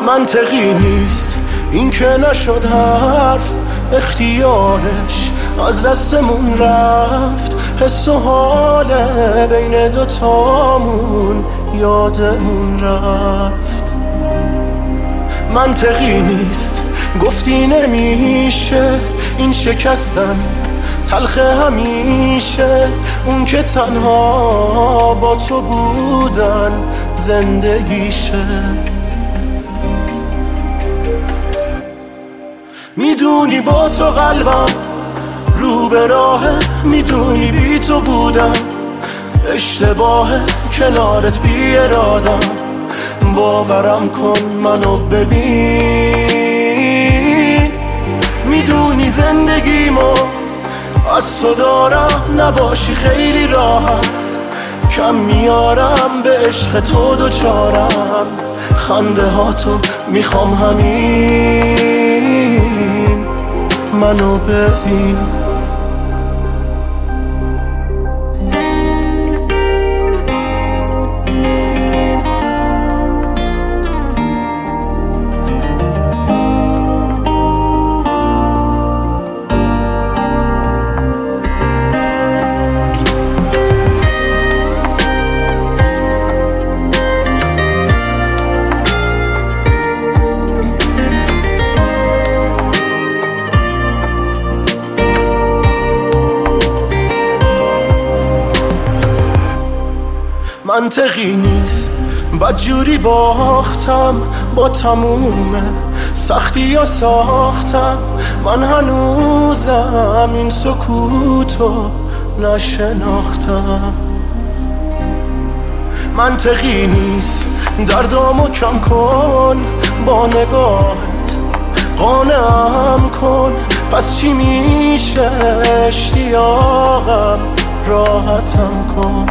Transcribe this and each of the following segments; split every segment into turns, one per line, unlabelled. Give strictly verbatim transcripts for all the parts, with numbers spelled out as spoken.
منطقی نیست این که نشد حرف، اختیارش از دستمون رفت. حس و حاله بین دوتامون یادمون رفت. منطقی نیست گفتی نمیشه این شکستن تلخ همیشه، اون که تنها با تو بودن زندگیشه. میدونی با تو قلبم رو به راهه، میدونی بی تو بودم اشتباهه، کنارت بی ارادم. باورم کن منو ببین، میدونی زندگیمو از تو دارم، نباشی خیلی راحت کم میارم به عشق تو دوچارم. خنده ها تو میخوام همین منو ببین. منطقی نیست بدجوری باختم، با تموم سختی یا ساختم. من هنوزم این سکوتو نشناختم. منطقی نیست دردامو کم کن با نگاهت، قانعم کن. پس چی میشه اشتیاقم راحتم کن.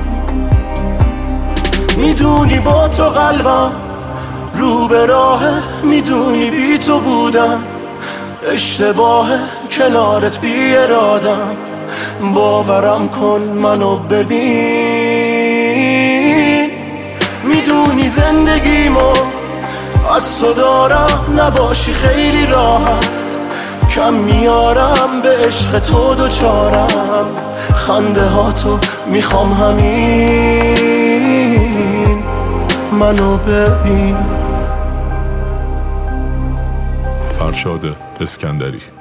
میدونی با تو قلبم رو به راهه، میدونی بی تو بودم اشتباهه، کنارت بی ارادم. باورم کن منو ببین، میدونی زندگیمو از تو دارم، نباشی خیلی راحت کم میارم به عشق تو دوچارم. خنده ها تو میخوام همین منو ببین.
فرشاد اسکندری.